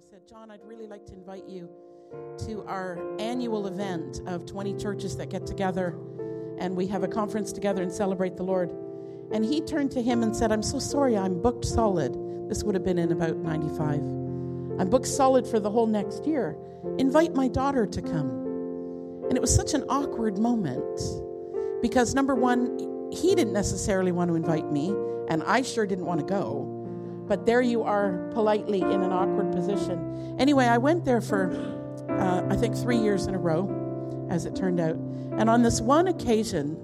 said, John, I'd really like to invite you to our annual event of 20 churches that get together and we have a conference together and celebrate the Lord. And he turned to him and said, I'm so sorry, I'm booked solid. This would have been in about 95. I'm booked solid for the whole next year. Invite my daughter to come. And it was such an awkward moment because, number one, he didn't necessarily want to invite me, and I sure didn't want to go. But there you are, politely in an awkward position. Anyway, I went there for, I think, 3 years in a row, as it turned out. And on this one occasion,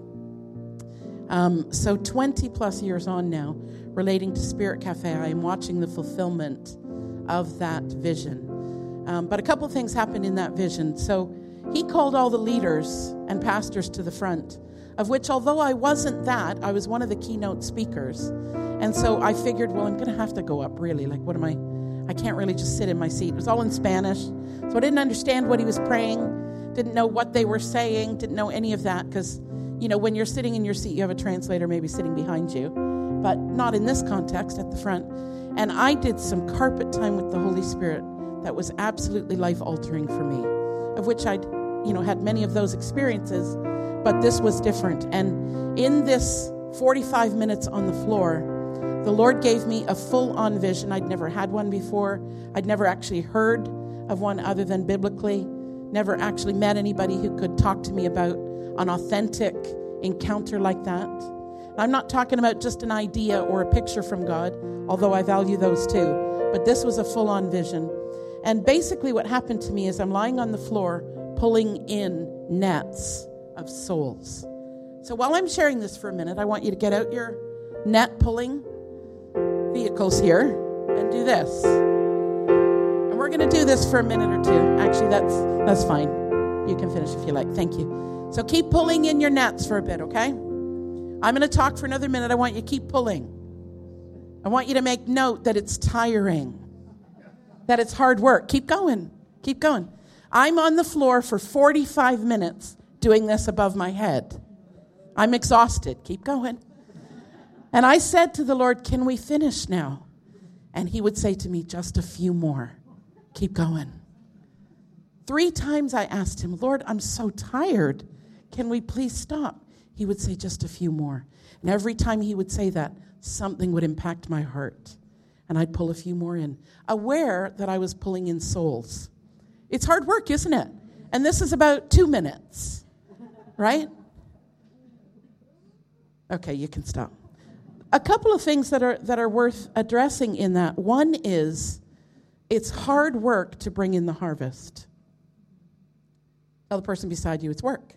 so 20 plus years on now, relating to Spirit Cafe, I am watching the fulfillment of that vision. But a couple of things happened in that vision. So he called all the leaders and pastors to the front, of which, although I wasn't that, I was one of the keynote speakers. And so I figured, well, I'm going to have to go up, really. Like, what am I can't really just sit in my seat. It was all in Spanish. So I didn't understand what he was praying, didn't know what they were saying, didn't know any of that. Because, you know, when you're sitting in your seat, you have a translator maybe sitting behind you. But not in this context, at the front. And I did some carpet time with the Holy Spirit that was absolutely life-altering for me, of which I'd, had many of those experiences, but this was different. And in this 45 minutes on the floor, the Lord gave me a full-on vision. I'd never had one before. I'd never actually heard of one other than biblically. Never actually met anybody who could talk to me about an authentic encounter like that. I'm not talking about just an idea or a picture from God, although I value those too. But this was a full-on vision. And basically what happened to me is I'm lying on the floor pulling in nets of souls. So while I'm sharing this for a minute, I want you to get out your net pulling vehicles here and do this. And we're going to do this for a minute or two. Actually, that's fine. You can finish if you like. Thank you. So keep pulling in your nets for a bit, okay? I'm going to talk for another minute. I want you to keep pulling. I want you to make note that it's tiring, that it's hard work. Keep going. Keep going. I'm on the floor for 45 minutes doing this above my head. I'm exhausted. Keep going. And I said to the Lord, can we finish now? And he would say to me, just a few more. Keep going. 3 times I asked him, Lord, I'm so tired. Can we please stop? He would say, just a few more. And every time he would say that, something would impact my heart. And I'd pull a few more in, aware that I was pulling in souls. It's hard work, isn't it? And this is about 2 minutes, right? Okay, you can stop. A couple of things that are worth addressing in that. One is, it's hard work to bring in the harvest. Tell the person beside you, it's work.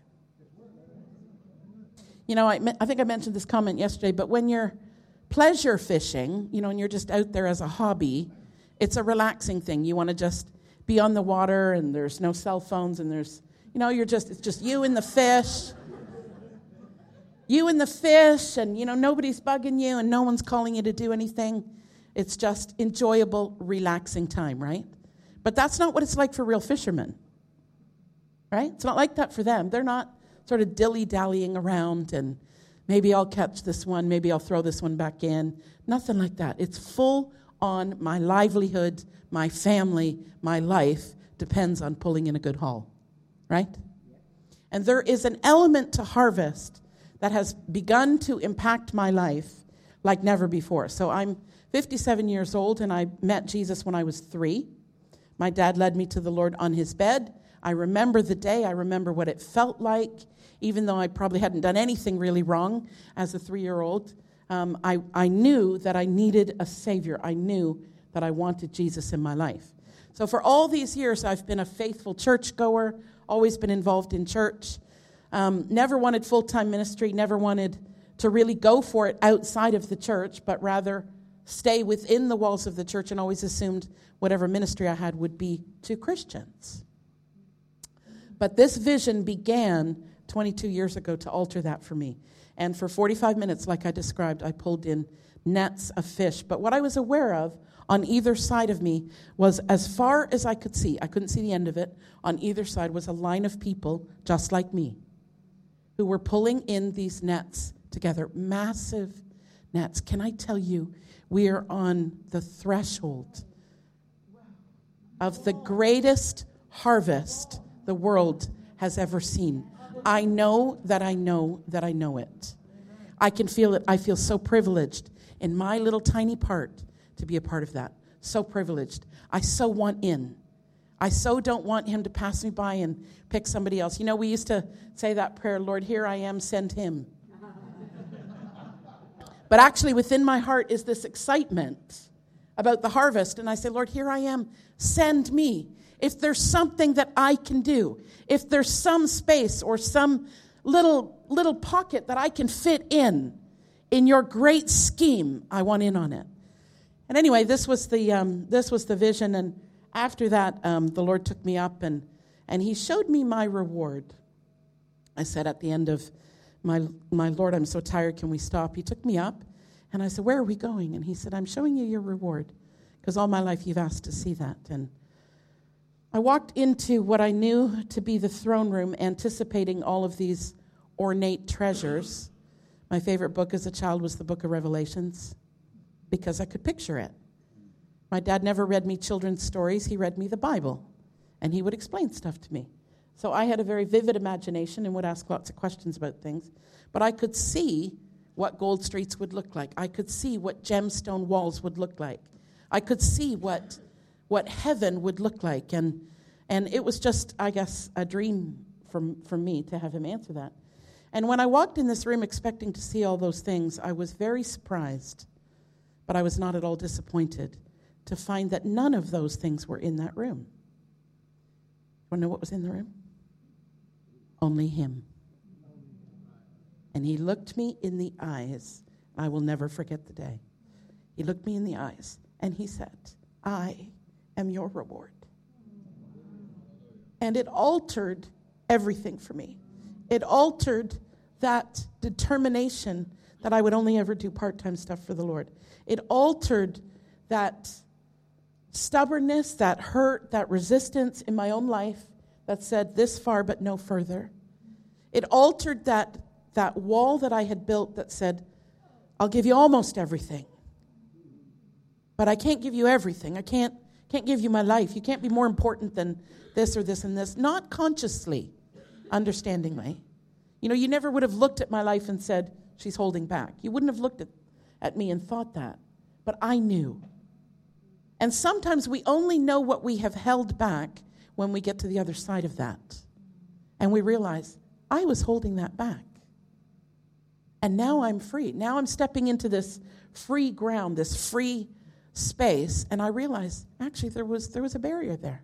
I think I mentioned this comment yesterday, but when you're pleasure fishing, and you're just out there as a hobby, it's a relaxing thing. You want to just be on the water, and there's no cell phones, and it's just you and the fish. You and the fish, and, nobody's bugging you, and no one's calling you to do anything. It's just enjoyable, relaxing time, right? But that's not what it's like for real fishermen, right? It's not like that for them. They're not sort of dilly-dallying around, and maybe I'll catch this one, maybe I'll throw this one back in. Nothing like that. It's full on my livelihood, my family, my life depends on pulling in a good haul, right? And there is an element to harvest that has begun to impact my life like never before. So I'm 57 years old, and I met Jesus when I was 3. My dad led me to the Lord on his bed. I remember the day. I remember what it felt like, even though I probably hadn't done anything really wrong as a 3-year-old. I knew that I needed a Savior. I knew that I wanted Jesus in my life. So for all these years, I've been a faithful churchgoer, always been involved in church. Never wanted full-time ministry, never wanted to really go for it outside of the church, but rather stay within the walls of the church, and always assumed whatever ministry I had would be to Christians. But this vision began 22 years ago to alter that for me. And for 45 minutes, like I described, I pulled in nets of fish. But what I was aware of on either side of me was, as far as I could see, I couldn't see the end of it, on either side was a line of people just like me who were pulling in these nets together, massive nets. Can I tell you, we are on the threshold of the greatest harvest the world has ever seen. I know that I know that I know it. I can feel it. I feel so privileged in my little tiny part to be a part of that. So privileged. I so want in. I so don't want him to pass me by and pick somebody else. You know, we used to say that prayer, Lord, here I am, send him. But actually within my heart is this excitement about the harvest. And I say, Lord, here I am, send me. If there's something that I can do, if there's some space or some little pocket that I can fit in your great scheme, I want in on it. And anyway, this was the vision. And after that, the Lord took me up and he showed me my reward. I said at the end of my Lord, I'm so tired, can we stop? He took me up and I said, where are we going? And he said, I'm showing you your reward because all my life you've asked to see that. And I walked into what I knew to be the throne room, anticipating all of these ornate treasures. My favorite book as a child was the book of Revelations because I could picture it. My dad never read me children's stories. He read me the Bible, and he would explain stuff to me. So I had a very vivid imagination and would ask lots of questions about things. But I could see what gold streets would look like. I could see what gemstone walls would look like. I could see what heaven would look like. And it was just, I guess, a dream for me to have him answer that. And when I walked in this room expecting to see all those things, I was very surprised, but I was not at all disappointed to find that none of those things were in that room. Want to know what was in the room? Only him. And he looked me in the eyes. I will never forget the day. He looked me in the eyes and he said, I am your reward. And it altered everything for me. It altered that determination that I would only ever do part-time stuff for the Lord. It altered that stubbornness, that hurt, that resistance in my own life that said this far but no further. It altered that wall that I had built that said, I'll give you almost everything. But I can't give you everything. I can't give you my life. You can't be more important than this or this and this. Not consciously, understandingly. You know, you never would have looked at my life and said, she's holding back. You wouldn't have looked at me and thought that. But I knew. And sometimes we only know what we have held back when we get to the other side of that. And we realize, I was holding that back. And now I'm free. Now I'm stepping into this free ground, this free space. And I realize, actually, there was a barrier there.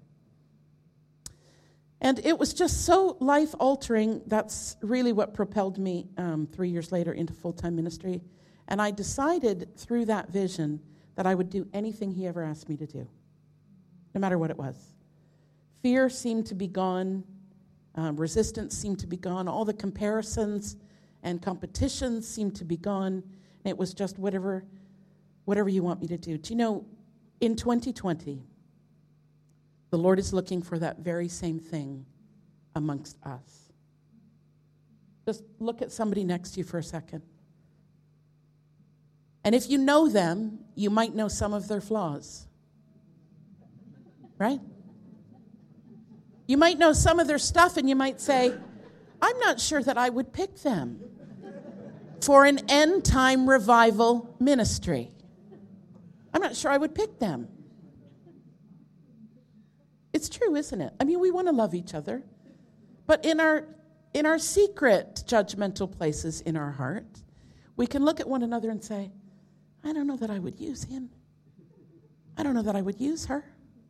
And it was just so life-altering. That's really what propelled me 3 years later into full-time ministry. And I decided through that vision that I would do anything he ever asked me to do, no matter what it was. Fear seemed to be gone. Resistance seemed to be gone. All the comparisons and competitions seemed to be gone. And it was just whatever you want me to do. Do you know, in 2020, the Lord is looking for that very same thing amongst us. Just look at somebody next to you for a second. And if you know them, you might know some of their flaws. Right? You might know some of their stuff and you might say, I'm not sure that I would pick them for an end-time revival ministry. I'm not sure I would pick them. It's true, isn't it? I mean, we want to love each other. But in our secret judgmental places in our heart, we can look at one another and say, I don't know that I would use him. I don't know that I would use her.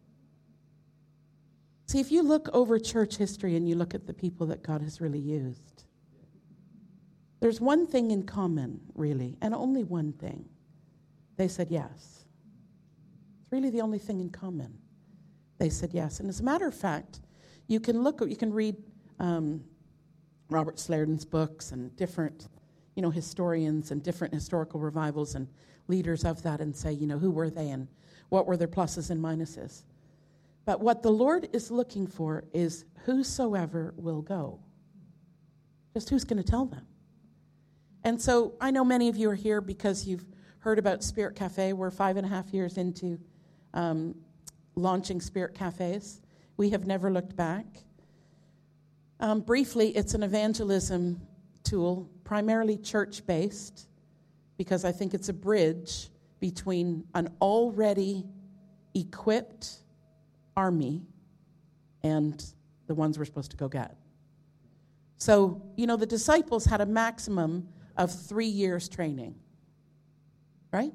See, if you look over church history and you look at the people that God has really used, there's one thing in common, really, and only one thing. They said yes. It's really the only thing in common. They said yes. And as a matter of fact, you can read Robert Slerdon's books and different, historians and different historical revivals and leaders of that and say, who were they and what were their pluses and minuses. But what the Lord is looking for is whosoever will go. Just who's going to tell them? And so I know many of you are here because you've heard about Spirit Cafe. We're 5.5 years into launching Spirit Cafes. We have never looked back. Briefly, it's an evangelism tool, primarily church-based, because I think it's a bridge between an already equipped army and the ones we're supposed to go get. So, the disciples had a maximum of 3 years training, right?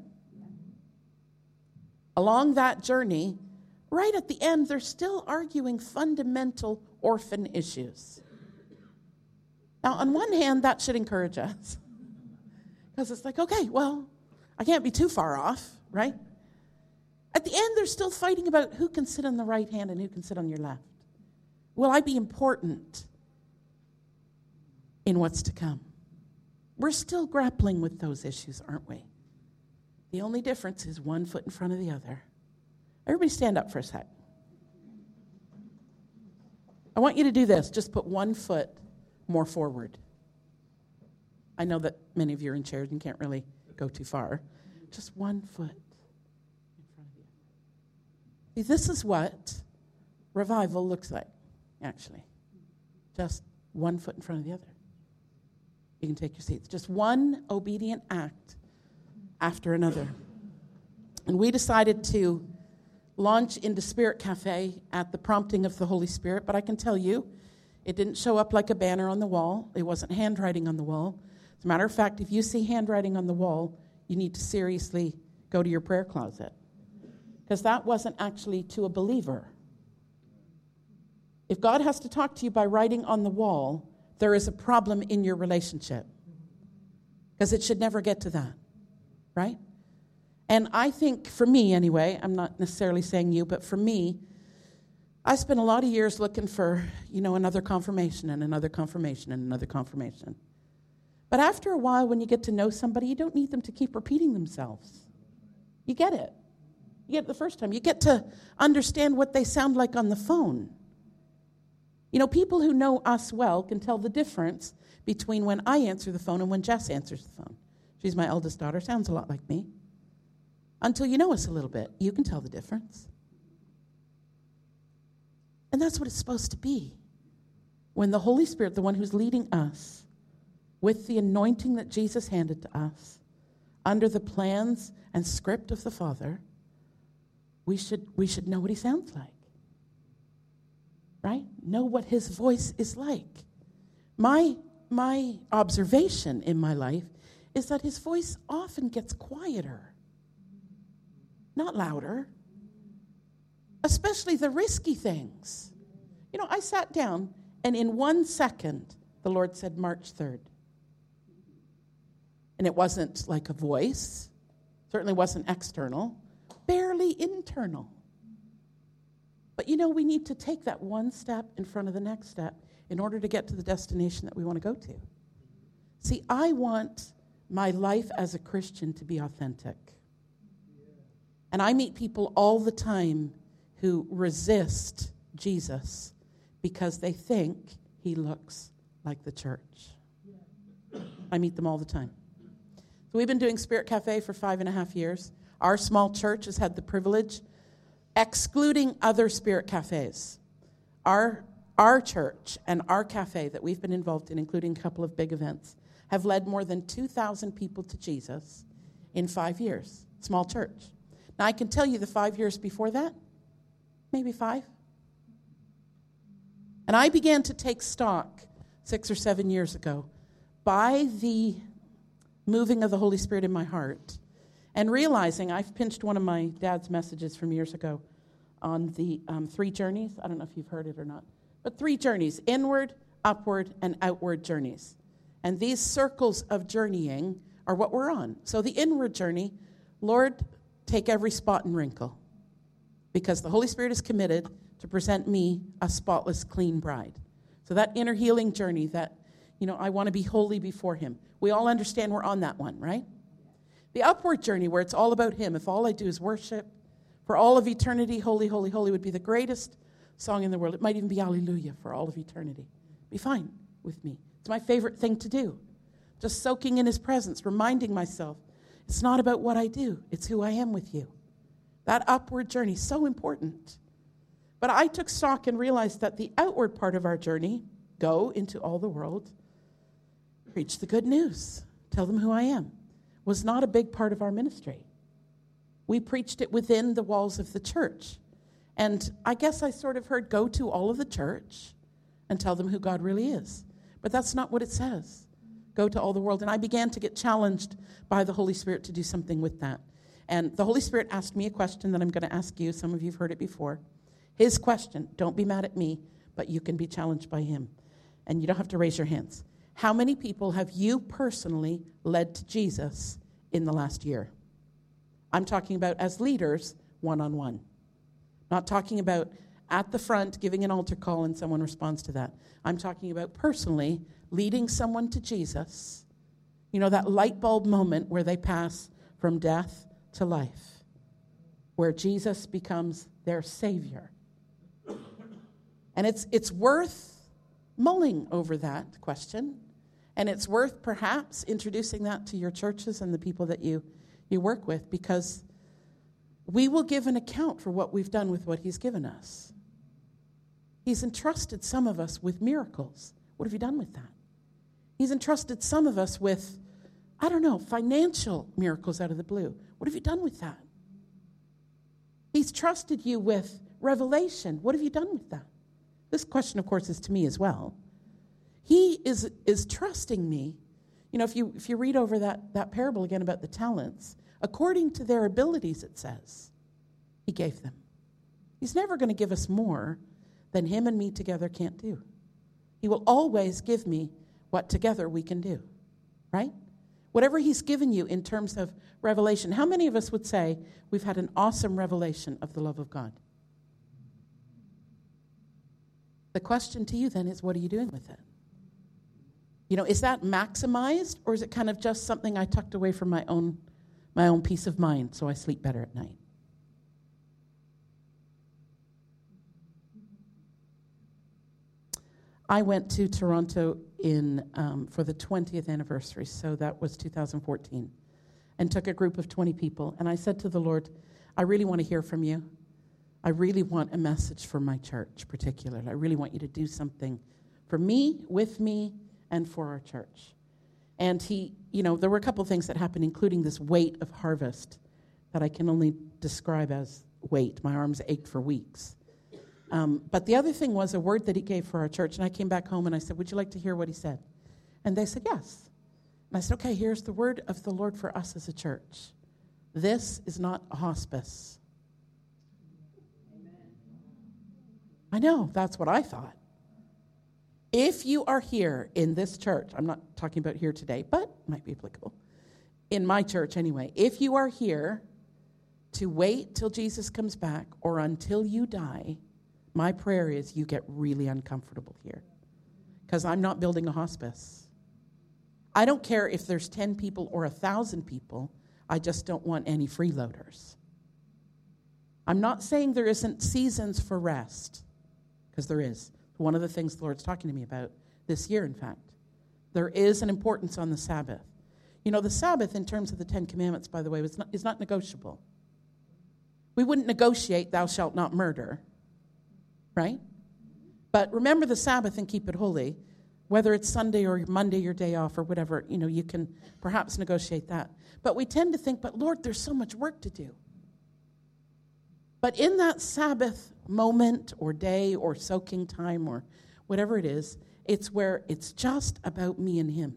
Along that journey, right at the end, they're still arguing fundamental orphan issues. Now, on one hand, that should encourage us. Because it's like, okay, well, I can't be too far off, right? At the end, they're still fighting about who can sit on the right hand and who can sit on your left. Will I be important in what's to come? We're still grappling with those issues, aren't we? The only difference is one foot in front of the other. Everybody stand up for a sec. I want you to do this. Just put 1 foot more forward. I know that many of you are in chairs and can't really go too far. Just 1 foot in front of you. See, this is what revival looks like, actually. Just 1 foot in front of the other. You can take your seats. Just one obedient act after another. And we decided to launch into Spirit Cafe at the prompting of the Holy Spirit, but I can tell you, it didn't show up like a banner on the wall. It wasn't handwriting on the wall. As a matter of fact, if you see handwriting on the wall, you need to seriously go to your prayer closet, because that wasn't actually to a believer. If God has to talk to you by writing on the wall, there is a problem in your relationship, because it should never get to that, right? And I think, for me anyway, I'm not necessarily saying you, but for me, I spent a lot of years looking for, another confirmation and another confirmation and another confirmation. But after a while, when you get to know somebody, you don't need them to keep repeating themselves. You get it. You get it the first time. You get to understand what they sound like on the phone. People who know us well can tell the difference between when I answer the phone and when Jess answers the phone. She's my eldest daughter, sounds a lot like me. Until you know us a little bit, you can tell the difference. And that's what it's supposed to be. When the Holy Spirit, the one who's leading us, with the anointing that Jesus handed to us, under the plans and script of the Father, we should know what he sounds like. Right? Know what his voice is like. My observation in my life is that his voice often gets quieter, not louder. Especially the risky things. I sat down, and in 1 second, the Lord said, March 3rd. And it wasn't like a voice. Certainly wasn't external. Barely internal. But we need to take that one step in front of the next step in order to get to the destination that we want to go to. See, I want my life as a Christian to be authentic. And I meet people all the time who resist Jesus because they think he looks like the church. I meet them all the time. So we've been doing Spirit Cafe for 5.5 years. Our small church has had the privilege, excluding other Spirit Cafes, our church and our cafe that we've been involved in, including a couple of big events, have led more than 2,000 people to Jesus in 5 years. Small church. Now, I can tell you the 5 years before that, maybe 5. And I began to take stock 6 or 7 years ago by the moving of the Holy Spirit in my heart and realizing, I've pinched one of my dad's messages from years ago on the 3 journeys. I don't know if you've heard it or not. But 3 journeys, inward, upward, and outward journeys. And these circles of journeying are what we're on. So the inward journey, Lord, take every spot and wrinkle, because the Holy Spirit is committed to present me a spotless, clean bride. So that inner healing journey that, I want to be holy before him. We all understand we're on that one, right? The upward journey, where it's all about him. If all I do is worship for all of eternity, holy, holy, holy would be the greatest song in the world. It might even be Hallelujah for all of eternity. Be fine with me. It's my favorite thing to do. Just soaking in his presence, reminding myself, it's not about what I do. It's who I am with you. That upward journey, so important. But I took stock and realized that the outward part of our journey, go into all the world, preach the good news, tell them who I am, was not a big part of our ministry. We preached it within the walls of the church. And I guess I sort of heard, go to all of the church and tell them who God really is. But that's not what it says. Go to all the world. And I began to get challenged by the Holy Spirit to do something with that. And the Holy Spirit asked me a question that I'm going to ask you. Some of you have heard it before. His question, don't be mad at me, but you can be challenged by him. And you don't have to raise your hands. How many people have you personally led to Jesus in the last year? I'm talking about as leaders, one-on-one. Not talking about at the front giving an altar call and someone responds to that. I'm talking about personally leading someone to Jesus. You know, that light bulb moment where they pass from death to life, where Jesus becomes their Savior. And it's worth mulling over that question. And it's worth perhaps introducing that to your churches and the people that you work with, because we will give an account for what we've done with what he's given us. He's entrusted some of us with miracles. What have you done with that? He's entrusted some of us with, I don't know, financial miracles out of the blue. What have you done with that? He's trusted you with revelation. What have you done with that? This question, of course, is to me as well. He is trusting me. You know, if you read over that parable again about the talents, according to their abilities, it says, he gave them. He's never going to give us more than him and me together can't do. He will always give me what together we can do, right? Whatever he's given you in terms of revelation. How many of us would say we've had an awesome revelation of the love of God? The question to you then is, what are you doing with it? You know, is that maximized, or is it kind of just something I tucked away from my own peace of mind so I sleep better at night? I went to Toronto for the 20th anniversary, so that was 2014, and took a group of 20 people. And I said to the Lord, I really want to hear from you. I really want a message for my church particularly. I really want you to do something for me, with me, and for our church. And there were a couple of things that happened, including this weight of harvest that I can only describe as weight. My arms ached for weeks. But the other thing was a word that he gave for our church. And I came back home and I said, would you like to hear what he said? And they said, yes. And I said, okay, here's the word of the Lord for us as a church. This is not a hospice. I know, that's what I thought. If you are here in this church, I'm not talking about here today, but it might be applicable. In my church anyway, if you are here to wait till Jesus comes back or until you die, my prayer is you get really uncomfortable here, because I'm not building a hospice. I don't care if there's 10 people or 1,000 people. I just don't want any freeloaders. I'm not saying there isn't seasons for rest, because there is. One of the things the Lord's talking to me about this year, in fact. There is an importance on the Sabbath. You know, the Sabbath, in terms of the 10 Commandments, by the way, is not negotiable. We wouldn't negotiate, thou shalt not murder, right? But remember the Sabbath and keep it holy. Whether it's Sunday or Monday, your day off, or whatever, you can perhaps negotiate that. But we tend to think, but Lord, there's so much work to do. But in that Sabbath moment or day or soaking time or whatever it is, it's where it's just about me and him.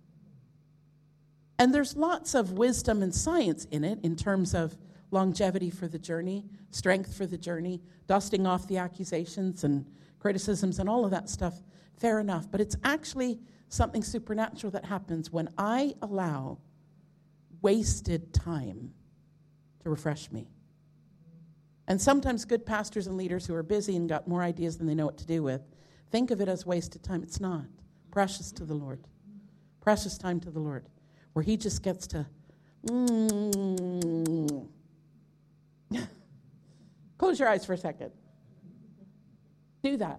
And there's lots of wisdom and science in it in terms of longevity for the journey, strength for the journey, dusting off the accusations and criticisms and all of that stuff. Fair enough. But it's actually something supernatural that happens when I allow wasted time to refresh me. And sometimes good pastors and leaders who are busy and got more ideas than they know what to do with think of it as wasted time. It's not. Precious to the Lord. Precious time to the Lord, where he just gets to close your eyes for a second. Do that.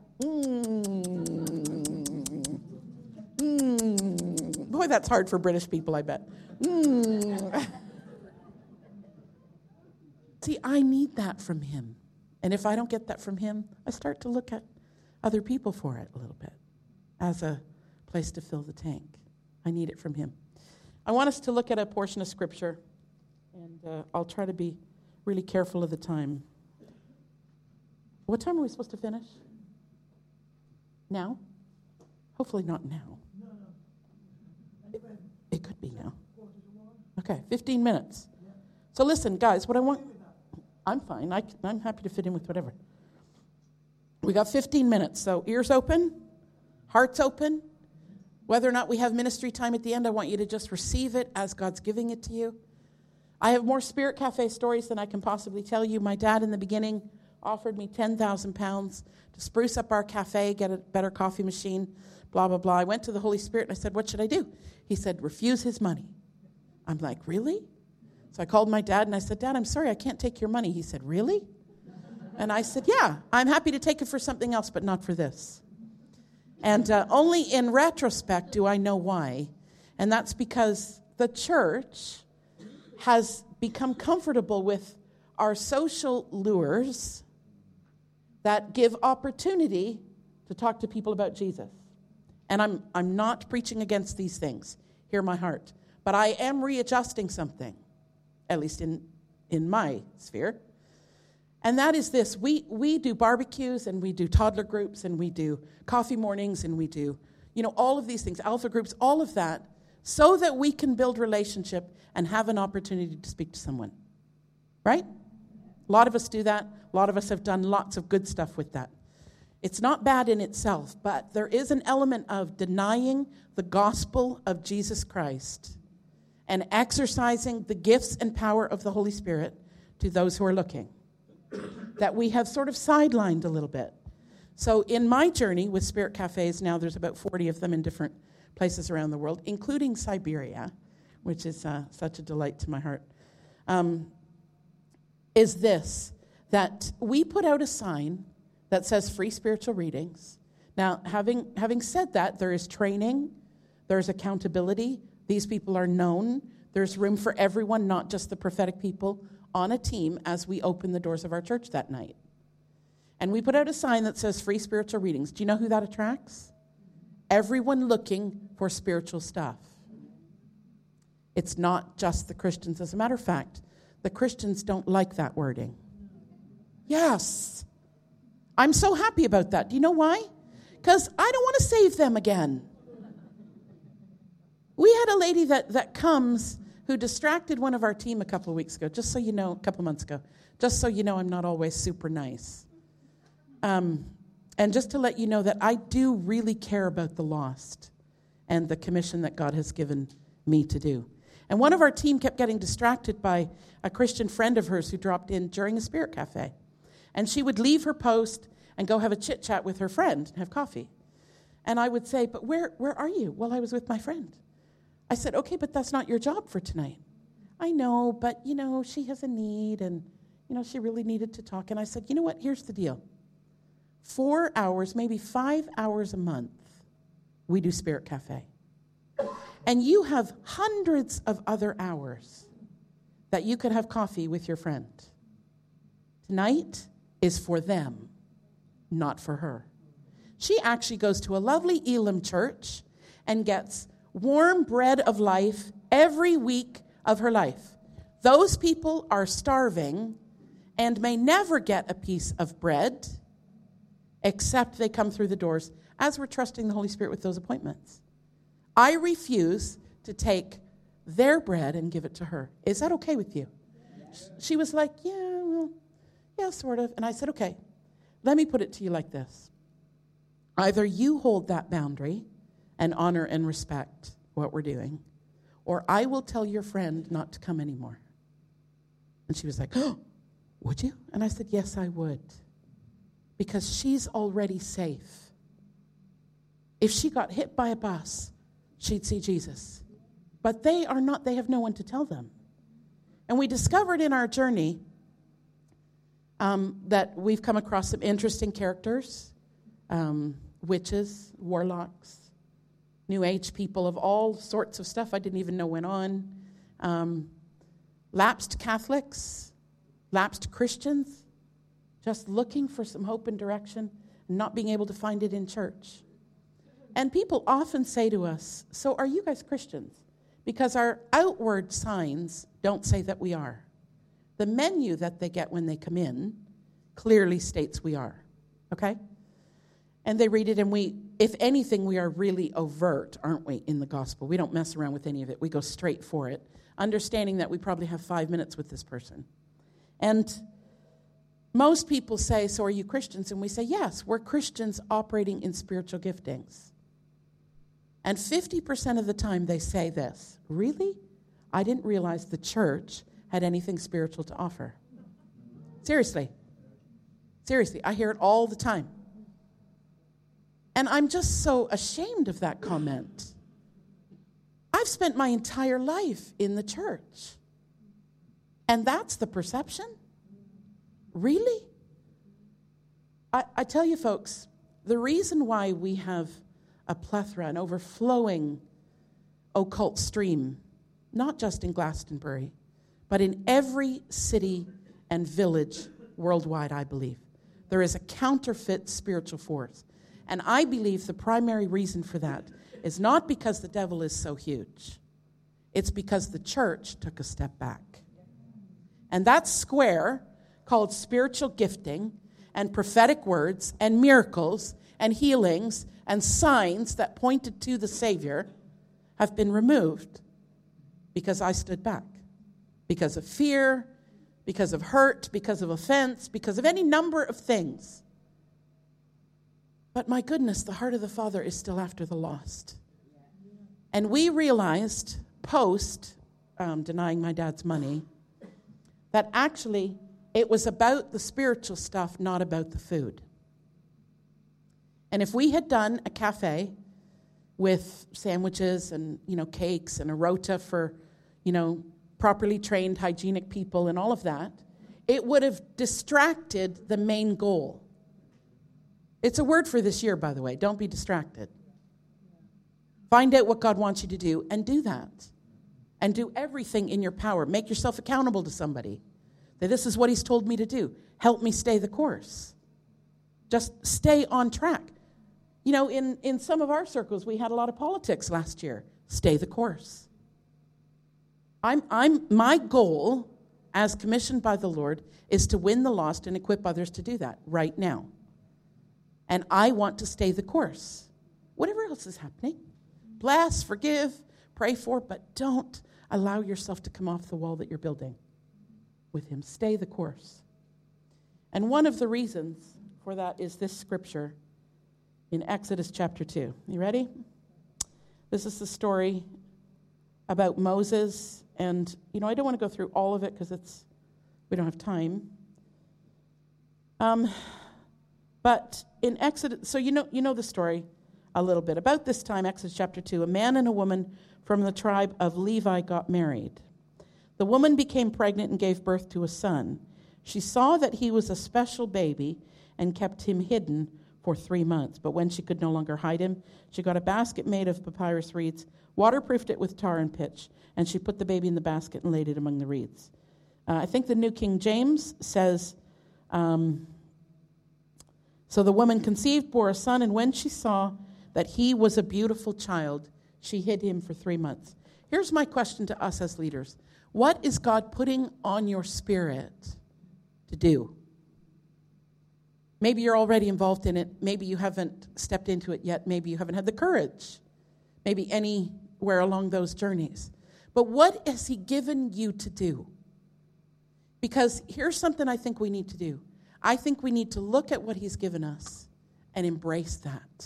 Boy, that's hard for British people, I bet. See, I need that from him. And if I don't get that from him, I start to look at other people for it a little bit as a place to fill the tank. I need it from him. I want us to look at a portion of Scripture, and I'll try to be really careful of the time. What time are we supposed to finish? Now? Hopefully not now. It could be now. Okay, 15 minutes. So listen, guys, what I want... I'm fine. I'm happy to fit in with whatever. We got 15 minutes, so ears open, hearts open. Whether or not we have ministry time at the end, I want you to just receive it as God's giving it to you. I have more Spirit Cafe stories than I can possibly tell you. My dad in the beginning offered me £10,000 to spruce up our cafe, get a better coffee machine, blah, blah, blah. I went to the Holy Spirit and I said, what should I do? He said, refuse his money. I'm like, really? So I called my dad and I said, Dad, I'm sorry, I can't take your money. He said, really? And I said, yeah, I'm happy to take it for something else, but not for this. And only in retrospect do I know why. And that's because the church has become comfortable with our social lures that give opportunity to talk to people about Jesus. And I'm not preaching against these things. Hear my heart. But I am readjusting something, at least in my sphere. And that is this. We do barbecues, and we do toddler groups, and we do coffee mornings, and we do, all of these things, alpha groups, all of that, so that we can build relationship and have an opportunity to speak to someone. Right? A lot of us do that. A lot of us have done lots of good stuff with that. It's not bad in itself, but there is an element of denying the gospel of Jesus Christ and exercising the gifts and power of the Holy Spirit to those who are looking, that we have sort of sidelined a little bit. So in my journey with Spirit Cafes, now there's about 40 of them in different places around the world, including Siberia, which is such a delight to my heart, is this, that we put out a sign that says free spiritual readings. Now, having said that, there is training, there's accountability, these people are known, there's room for everyone, not just the prophetic people, on a team as we open the doors of our church that night. And we put out a sign that says free spiritual readings. Do you know who that attracts? Everyone looking for spiritual stuff. It's not just the Christians. As a matter of fact, the Christians don't like that wording. Yes. I'm so happy about that. Do you know why? Because I don't want to save them again. We had a lady that comes who distracted one of our team a couple of weeks ago, just so you know, a couple months ago, just so you know I'm not always super nice. And just to let you know that I do really care about the lost and the commission that God has given me to do. And one of our team kept getting distracted by a Christian friend of hers who dropped in during a Spirit Cafe. And she would leave her post and go have a chit-chat with her friend and have coffee. And I would say, but where are you? Well, I was with my friend. I said, okay, but that's not your job for tonight. I know, but, she has a need, and, she really needed to talk. And I said, you know what? Here's the deal. 4 hours, maybe 5 hours a month, we do Spirit Cafe. And you have hundreds of other hours that you could have coffee with your friend. Tonight is for them, not for her. She actually goes to a lovely Elim church and gets warm bread of life every week of her life. Those people are starving and may never get a piece of bread except they come through the doors, as we're trusting the Holy Spirit with those appointments. I refuse to take their bread and give it to her. Is that okay with you? She was like, yeah, sort of. And I said, okay, let me put it to you like this. Either you hold that boundary and honor and respect what we're doing, or I will tell your friend not to come anymore. And she was like, oh, would you? And I said, yes, I would. Because she's already safe. If she got hit by a bus, she'd see Jesus. But they are not, they have no one to tell them. And we discovered in our journey that we've come across some interesting characters, witches, warlocks, New Age people of all sorts of stuff I didn't even know went on, lapsed Catholics, lapsed Christians just looking for some hope and direction and not being able to find it in church. And people often say to us, so are you guys Christians? Because our outward signs don't say that we are. The menu that they get when they come in clearly states we are, okay? And they read it, and we, if anything, we are really overt, aren't we, in the gospel? We don't mess around with any of it. We go straight for it, understanding that we probably have 5 minutes with this person. And most people say, so are you Christians? And we say, yes, we're Christians operating in spiritual giftings. And 50% of the time they say this, really? I didn't realize the church had anything spiritual to offer. Seriously, I hear it all the time. And I'm just so ashamed of that comment. I've spent my entire life in the church. And that's the perception? Really? I tell you folks, the reason why we have a plethora, an overflowing occult stream, not just in Glastonbury, but in every city and village worldwide, I believe. There is a counterfeit spiritual force. And I believe the primary reason for that is not because the devil is so huge. It's because the church took a step back. And that square called spiritual gifting and prophetic words and miracles and healings and signs that pointed to the Savior have been removed because I stood back. Because of fear, because of hurt, because of offense, because of any number of things. But my goodness, the heart of the Father is still after the lost. And we realized, post denying my dad's money, that actually it was about the spiritual stuff, not about the food. And if we had done a cafe with sandwiches and, cakes and a rota for, properly trained, hygienic people and all of that, it would have distracted the main goal. It's a word for this year, by the way. Don't be distracted. Find out what God wants you to do and do that. And do everything in your power. Make yourself accountable to somebody. That this is what he's told me to do. Help me stay the course. Just stay on track. In some of our circles, we had a lot of politics last year. Stay the course. My goal, as commissioned by the Lord, is to win the lost and equip others to do that right now. And I want to stay the course. Whatever else is happening, bless, forgive, pray for, but don't allow yourself to come off the wall that you're building with him. Stay the course. And one of the reasons for that is this scripture in Exodus chapter 2. You ready? This is the story about Moses. And, I don't want to go through all of it because we don't have time. But in Exodus, so you know the story a little bit. About this time, Exodus chapter 2, a man and a woman from the tribe of Levi got married. The woman became pregnant and gave birth to a son. She saw that he was a special baby and kept him hidden for 3 months. But when she could no longer hide him, she got a basket made of papyrus reeds, waterproofed it with tar and pitch, and she put the baby in the basket and laid it among the reeds. I think the New King James says, so the woman conceived, bore a son, and when she saw that he was a beautiful child, she hid him for 3 months. Here's my question to us as leaders. What is God putting on your spirit to do? Maybe you're already involved in it. Maybe you haven't stepped into it yet. Maybe you haven't had the courage. Maybe anywhere along those journeys. But what has he given you to do? Because here's something I think we need to do. I think we need to look at what he's given us and embrace that.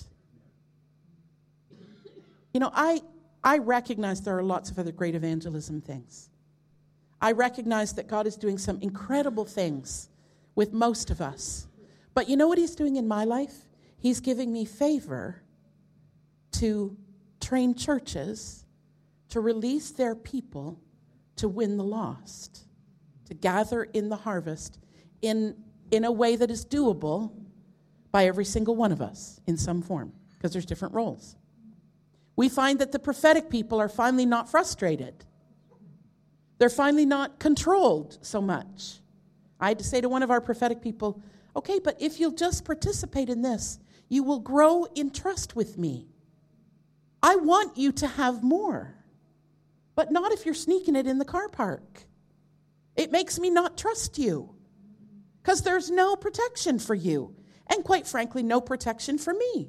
I recognize there are lots of other great evangelism things. I recognize that God is doing some incredible things with most of us. But you know what he's doing in my life? He's giving me favor to train churches to release their people to win the lost, to gather in the harvest in a way that is doable by every single one of us in some form, because there's different roles. We find that the prophetic people are finally not frustrated. They're finally not controlled so much I had to say to one of our prophetic people, okay, but if you'll just participate in this, you will grow in trust with me. I want you to have more, but not if you're sneaking it in the car park. It makes me not trust you because there's no protection for you. And quite frankly, no protection for me.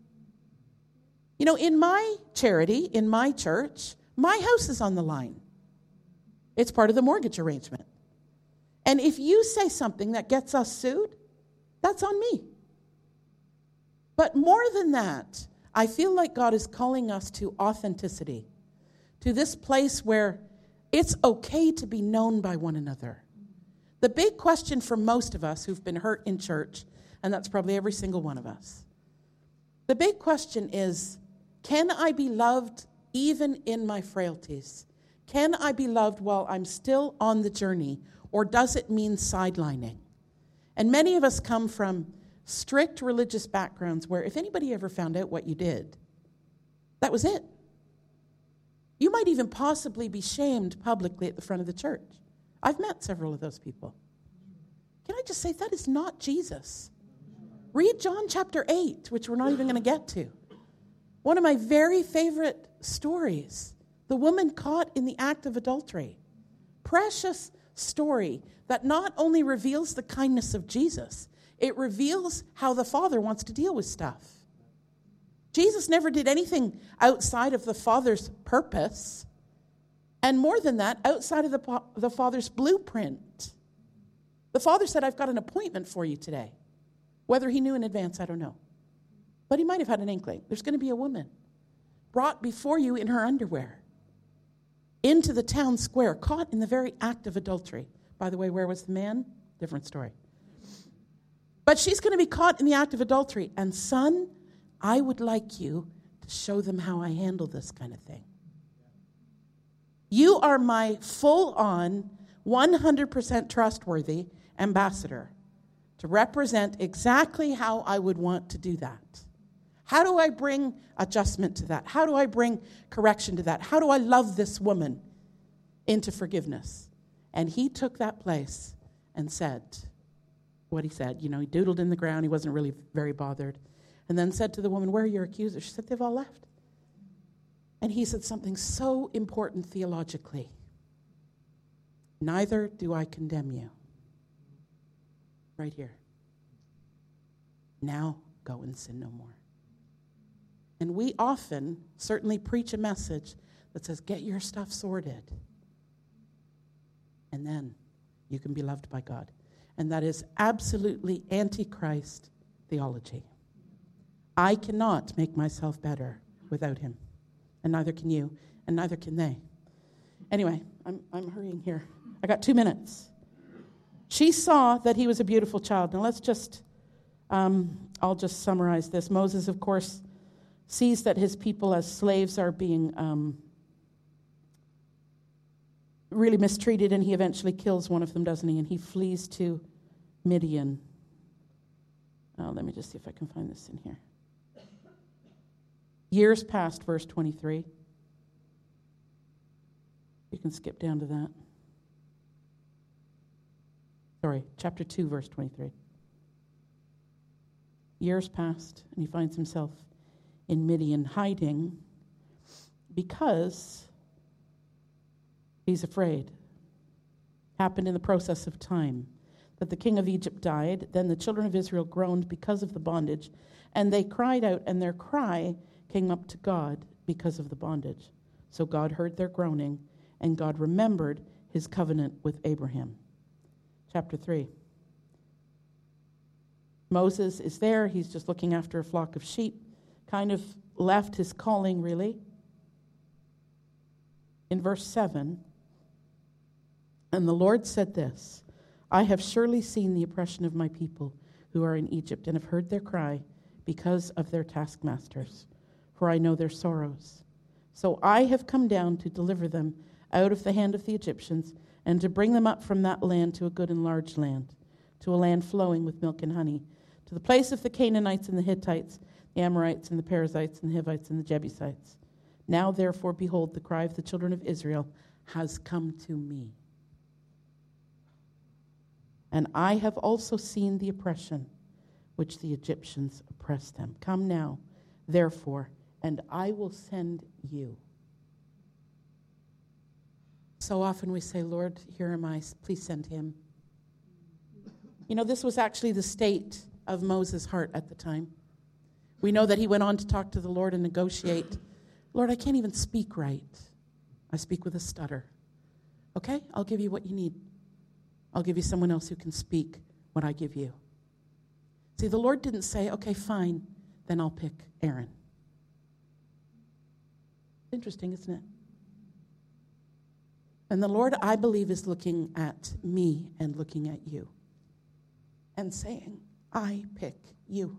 You know, in my charity, in my church, my house is on the line. It's part of the mortgage arrangement. And if you say something that gets us sued, that's on me. But more than that, I feel like God is calling us to authenticity, to this place where it's okay to be known by one another. The big question for most of us who've been hurt in church, and that's probably every single one of us, the big question is, can I be loved even in my frailties? Can I be loved while I'm still on the journey, or does it mean sidelining? And many of us come from strict religious backgrounds where if anybody ever found out what you did, that was it. You might even possibly be shamed publicly at the front of the church. I've met several of those people. Can I just say, that is not Jesus. Read John chapter 8, which we're not even going to get to. One of my very favorite stories, the woman caught in the act of adultery. Precious story that not only reveals the kindness of Jesus, it reveals how the Father wants to deal with stuff. Jesus never did anything outside of the Father's purpose. And more than that, outside of the Father's blueprint. The Father said, I've got an appointment for you today. Whether he knew in advance, I don't know. But he might have had an inkling. There's going to be a woman brought before you in her underwear into the town square, caught in the very act of adultery. By the way, where was the man? Different story. But she's going to be caught in the act of adultery. And son, I would like you to show them how I handle this kind of thing. You are my full-on, 100% trustworthy ambassador to represent exactly how I would want to do that. How do I bring adjustment to that? How do I bring correction to that? How do I love this woman into forgiveness? And he took that place and said what he said. You know, he doodled in the ground. He wasn't really very bothered. And then said to the woman, where are your accusers? She said, they've all left. And he said something so important theologically. Neither do I condemn you. Right here. Now go and sin no more. And we often certainly preach a message that says, get your stuff sorted. And then you can be loved by God. And that is absolutely anti-Christ theology. I cannot make myself better without him. And neither can you, and neither can they. Anyway, I'm hurrying here. I got 2 minutes. She saw that he was a beautiful child. Now let's just, I'll just summarize this. Moses, of course, sees that his people as slaves are being really mistreated, and he eventually kills one of them, doesn't he? And he flees to Midian. Oh, let me just see if I can find this in here. Years passed, verse 23. You can skip down to that. Sorry, chapter 2, verse 23. Years passed, and he finds himself in Midian hiding because he's afraid. Happened in the process of time that the king of Egypt died. Then the children of Israel groaned because of the bondage, and they cried out, and their cry came up to God because of the bondage. So God heard their groaning, and God remembered his covenant with Abraham. Chapter 3. Moses is there. He's just looking after a flock of sheep. Kind of left his calling, really. In verse 7, and the Lord said this, I have surely seen the oppression of my people who are in Egypt, and have heard their cry because of their taskmasters, for I know their sorrows. So I have come down to deliver them out of the hand of the Egyptians, and to bring them up from that land to a good and large land, to a land flowing with milk and honey, to the place of the Canaanites and the Hittites, the Amorites and the Perizzites and the Hivites and the Jebusites. Now therefore, behold, the cry of the children of Israel has come to me. and I have also seen the oppression which the Egyptians oppressed them. Come now, therefore, and I will send you. So often we say, Lord, here am I, please send him. You know, this was actually the state of Moses' heart at the time. We know that he went on to talk to the Lord and negotiate. Lord, I can't even speak right. I speak with a stutter. Okay, I'll give you what you need. I'll give you someone else who can speak what I give you. See, the Lord didn't say, okay, fine, then I'll pick Aaron. Interesting, isn't it? And the Lord, I believe, is looking at me and looking at you and saying, I pick you.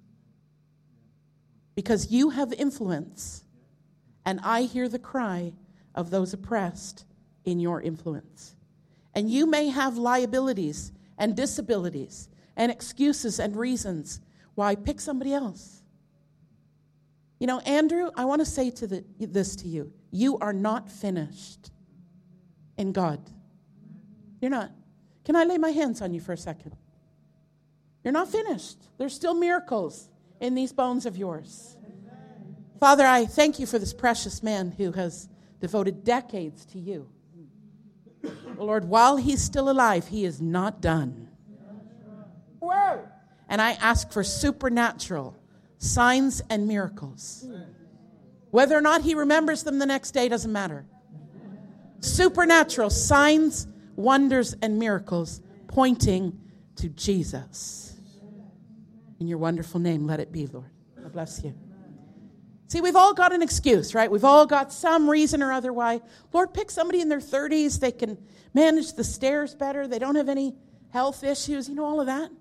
Because you have influence, and I hear the cry of those oppressed in your influence. And you may have liabilities and disabilities and excuses and reasons why pick somebody else. You know, Andrew, I want to say this to you. You are not finished in God. You're not. Can I lay my hands on you for a second? You're not finished. There's still miracles in these bones of yours. Father, I thank you for this precious man who has devoted decades to you. Well, Lord, while he's still alive, he is not done. Whoa! And I ask for supernatural signs and miracles. Whether or not he remembers them the next day doesn't matter. Supernatural signs, wonders, and miracles pointing to Jesus. In your wonderful name, let it be, Lord. I bless you. See, we've all got an excuse, right? We've all got some reason or other why. Lord, pick somebody in their 30s. They can manage the stairs better. They don't have any health issues. You know, all of that.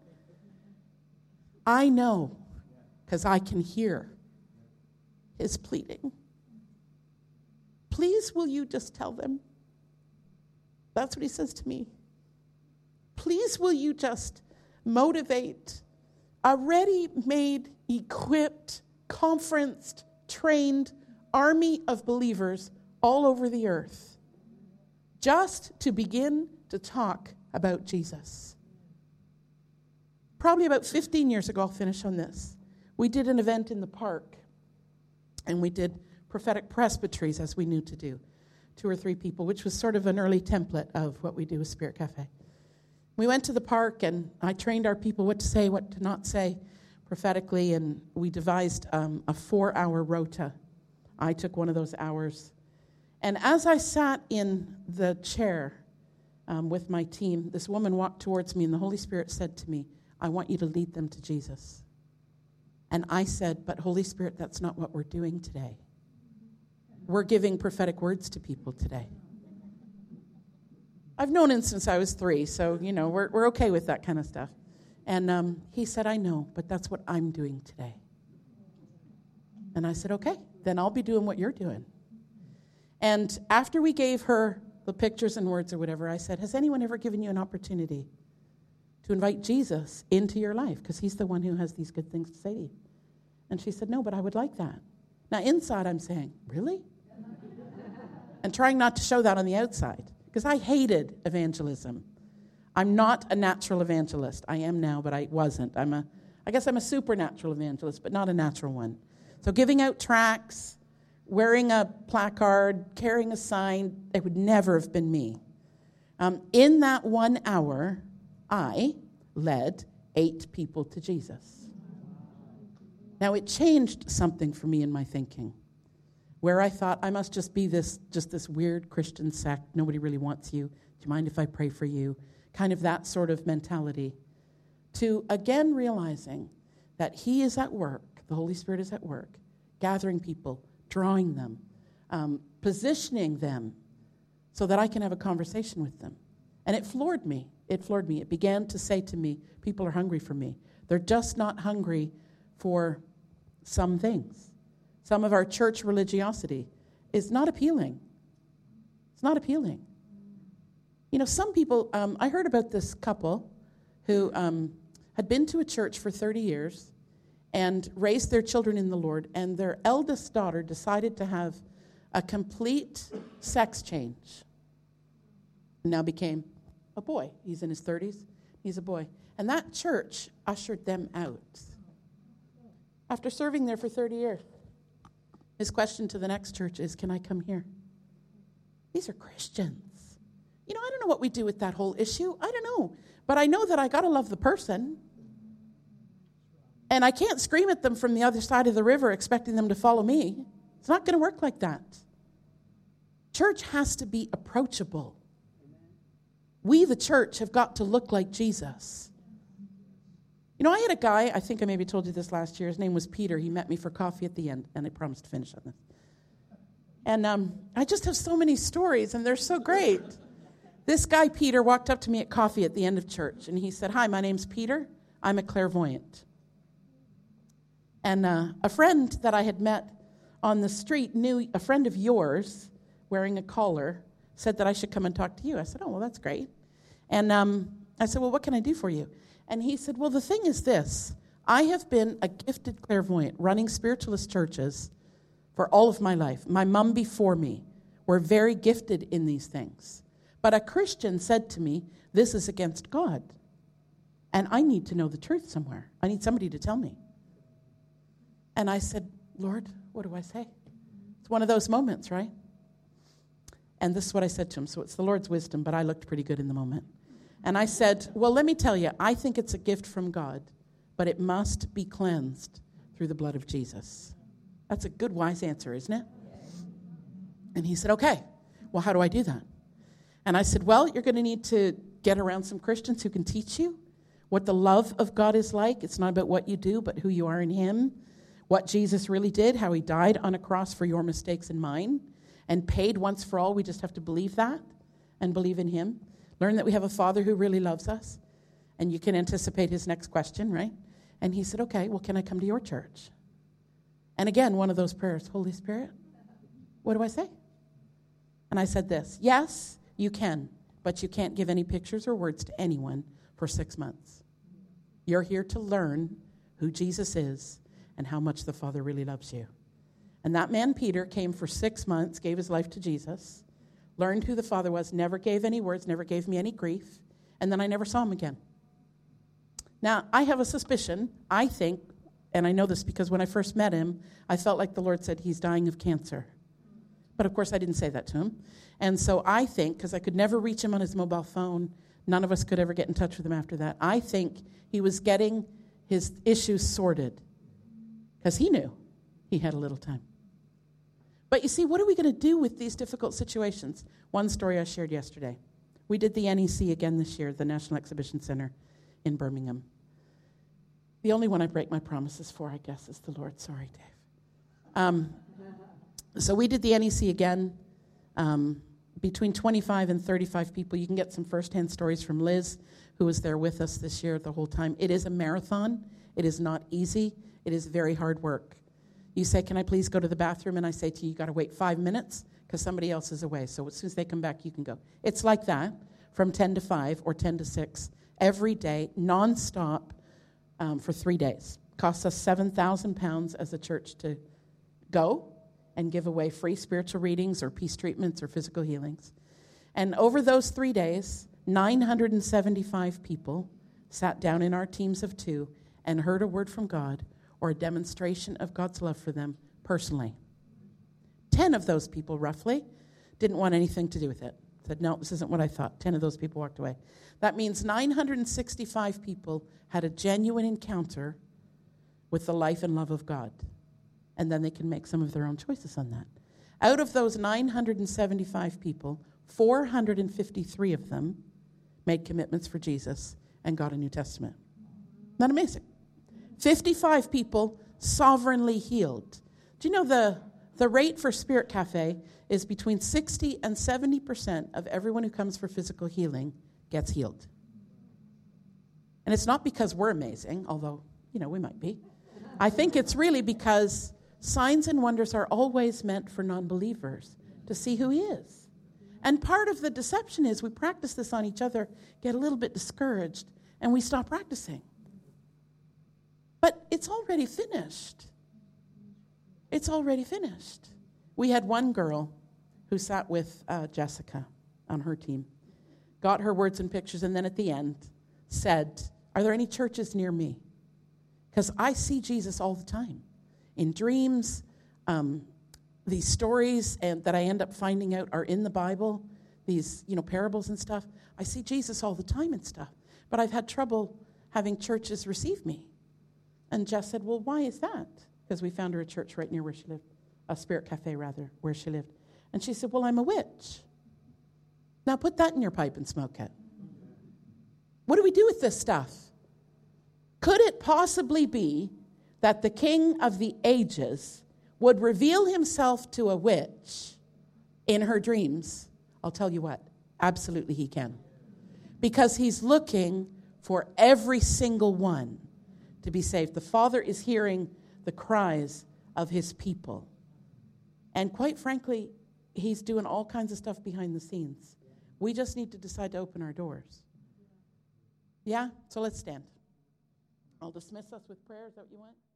I know, because I can hear his pleading. Please, will you just tell them? That's what he says to me. Please, will you just motivate a ready-made, equipped, conferenced, trained army of believers all over the earth just to begin to talk about Jesus. Probably about 15 years ago, I'll finish on this. We did an event in the park, and we did prophetic presbyteries as we knew to do. 2 or 3 people, which was sort of an early template of what we do with Spirit Cafe. We went to the park, and I trained our people what to say, what to not say prophetically, and we devised a 4-hour rota. I took one of those hours. And as I sat in the chair with my team, this woman walked towards me, and the Holy Spirit said to me, I want you to lead them to Jesus. And I said, but Holy Spirit, that's not what we're doing today. We're giving prophetic words to people today. I've known him since I was 3, so, you know, we're okay with that kind of stuff. And he said, I know, but that's what I'm doing today. And I said, okay, then I'll be doing what you're doing. And after we gave her the pictures and words or whatever, I said, has anyone ever given you an opportunity to invite Jesus into your life? Because he's the one who has these good things to say to you. And she said, no, but I would like that. Now, inside I'm saying, really? And trying not to show that on the outside. Because I hated evangelism. I'm not a natural evangelist. I am now, but I wasn't. I guess I'm a supernatural evangelist, but not a natural one. So giving out tracts, wearing a placard, carrying a sign, it would never have been me. In that 1 hour, I led 8 people to Jesus. Now, it changed something for me in my thinking, where I thought I must just be this weird Christian sect. Nobody really wants you. Do you mind if I pray for you? Kind of that sort of mentality. To again realizing that he is at work, the Holy Spirit is at work, gathering people, drawing them, positioning them so that I can have a conversation with them. And it floored me. It floored me. It began to say to me, people are hungry for me. They're just not hungry for some things. Some of our church religiosity is not appealing. It's not appealing. You know, some people, I heard about this couple who had been to a church for 30 years and raised their children in the Lord, and their eldest daughter decided to have a complete sex change. And now became a boy. He's in his 30s. He's a boy. And that church ushered them out. After serving there for 30 years, his question to the next church is, can I come here? These are Christians. I don't know what we do with that whole issue. I don't know. But I know that I got to love the person. And I can't scream at them from the other side of the river expecting them to follow me. It's not going to work like that. Church has to be approachable. We, the church, have got to look like Jesus. I had a guy, I think I maybe told you this last year. His name was Peter. He met me for coffee at the end, and I promised to finish on this. And I just have so many stories, and they're so great. This guy, Peter, walked up to me at coffee at the end of church, and he said, "Hi, my name's Peter. I'm a clairvoyant." And a friend that I had met on the street knew a friend of yours wearing a collar said that I should come and talk to you. I said, "Oh, well, that's great." And I said, "Well, what can I do for you?" And he said, "Well, the thing is this. I have been a gifted clairvoyant running spiritualist churches for all of my life. My mom before me were very gifted in these things. But a Christian said to me, this is against God. And I need to know the truth somewhere. I need somebody to tell me." And I said, "Lord, what do I say?" It's one of those moments, right? And this is what I said to him. So it's the Lord's wisdom, but I looked pretty good in the moment. And I said, "Well, let me tell you, I think it's a gift from God, but it must be cleansed through the blood of Jesus." That's a good, wise answer, isn't it? And he said, "Okay, well, how do I do that?" And I said, "Well, you're going to need to get around some Christians who can teach you what the love of God is like. It's not about what you do, but who you are in him. What Jesus really did, how he died on a cross for your mistakes and mine, and paid once for all. We just have to believe that and believe in him. Learn that we have a Father who really loves us." And you can anticipate his next question, right? And he said, "Okay, well, can I come to your church?" And again, one of those prayers, "Holy Spirit, what do I say?" And I said this, "Yes, you can, but you can't give any pictures or words to anyone for 6 months. You're here to learn who Jesus is and how much the Father really loves you." And that man, Peter, came for 6 months, gave his life to Jesus, learned who the Father was, never gave any words, never gave me any grief, and then I never saw him again. Now, I have a suspicion, I think, and I know this because when I first met him, I felt like the Lord said, he's dying of cancer. But of course, I didn't say that to him. And so I think, because I could never reach him on his mobile phone, none of us could ever get in touch with him after that, I think he was getting his issues sorted because he knew he had a little time. But you see, what are we going to do with these difficult situations? One story I shared yesterday. We did the NEC again this year, the National Exhibition Center in Birmingham. The only one I break my promises for, I guess, is the Lord. Sorry, Dave. So we did the NEC again. Between 25 and 35 people. You can get some firsthand stories from Liz, who was there with us this year the whole time. It is a marathon. It is not easy. It is very hard work. You say, "Can I please go to the bathroom?" And I say to you, "You got to wait 5 minutes because somebody else is away. So as soon as they come back, you can go." It's like that from 10 to 5 or 10 to 6 every day, nonstop for 3 days. Costs us £7,000 as a church to go and give away free spiritual readings or peace treatments or physical healings. And over those 3 days, 975 people sat down in our teams of 2 and heard a word from God or a demonstration of God's love for them personally. 10 of those people, roughly, didn't want anything to do with it. Said, "No, this isn't what I thought." 10 of those people walked away. That means 965 people had a genuine encounter with the life and love of God. And then they can make some of their own choices on that. Out of those 975 people, 453 of them made commitments for Jesus and got a New Testament. Isn't that amazing? 55 people sovereignly healed. Do you know the rate for Spirit Cafe is between 60 and 70% of everyone who comes for physical healing gets healed. And it's not because we're amazing, although, we might be. I think it's really because signs and wonders are always meant for non-believers to see who he is. And part of the deception is we practice this on each other, get a little bit discouraged, and we stop practicing. But it's already finished. It's already finished. We had one girl who sat with Jessica on her team, got her words and pictures, and then at the end said, are there any churches near me? Because I see Jesus all the time. In dreams, these stories and that I end up finding out are in the Bible, these, parables and stuff. I see Jesus all the time and stuff. But I've had trouble having churches receive me. And Jess said, well, why is that? Because we found her a church right near where she lived, a Spirit Cafe, rather, where she lived. And she said, well, I'm a witch. Now put that in your pipe and smoke it. What do we do with this stuff? Could it possibly be that the King of the Ages would reveal himself to a witch in her dreams? I'll tell you what, absolutely he can. Because he's looking for every single one to be saved. The Father is hearing the cries of his people. And quite frankly, he's doing all kinds of stuff behind the scenes. We just need to decide to open our doors. Yeah? So let's stand. I'll dismiss us with prayer. Is that what you want?